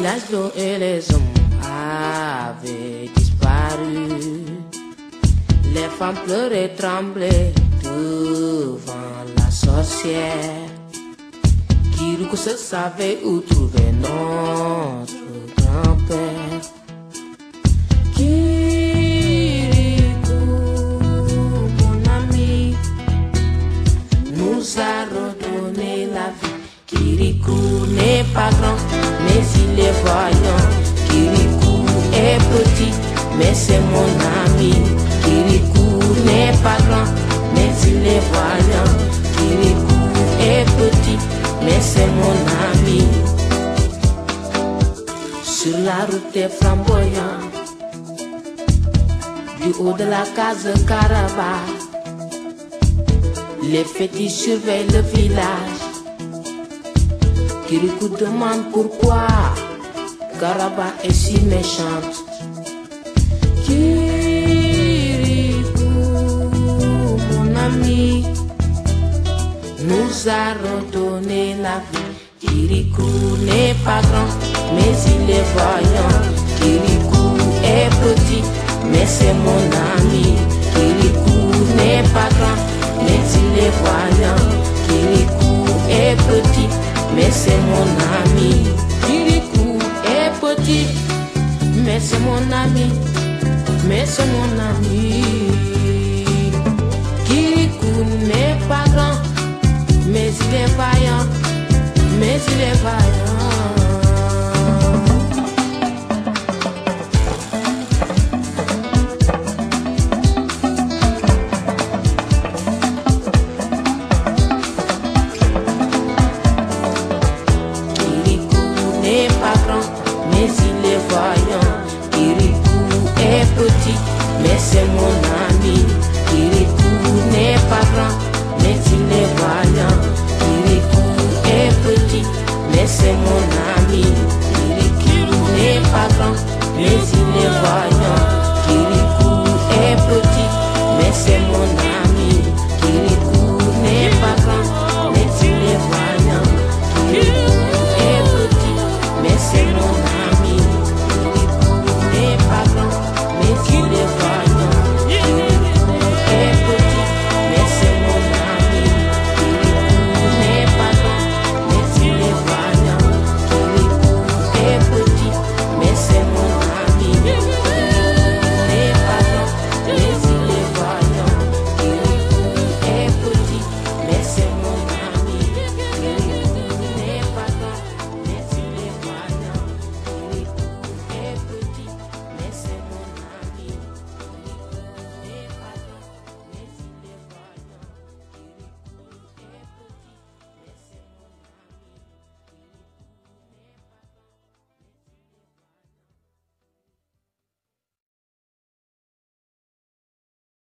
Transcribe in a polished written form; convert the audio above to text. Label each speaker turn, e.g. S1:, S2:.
S1: village, l'eau et les hommes avaient disparu. Les femmes pleuraient, tremblaient devant la sorcière. Kirikou se savait où trouver notre grand-père. Kirikou, mon ami, nous a redonné la vie. Kirikou n'est pas grand, mais il est voyant. Kirikou est petit, mais c'est mon ami. Kirikou n'est pas grand, mais il est voyant. Kirikou est petit, mais c'est mon ami. Sur la route des flamboyants, du haut de la case Karaba, les fétiches surveillent le village. Kirikou demande pourquoi Karaba est si méchante. Kirikou, mon ami, nous a redonné la vie. Kirikou n'est pas grand, mais il est voyant. Kirikou est petit, mais c'est mon ami. Kirikou n'est pas grand, mais il est voyant. Kirikou est petit, mais c'est mon ami. Kirikou est petit, mais c'est mon ami. Mais c'est mon ami. Kirikou n'est pas grand, mais il est vaillant. Mais il est vaillant. Kirikou n'est pas grand, mais il est vaillant. Kirikou est petit, mais c'est mon ami.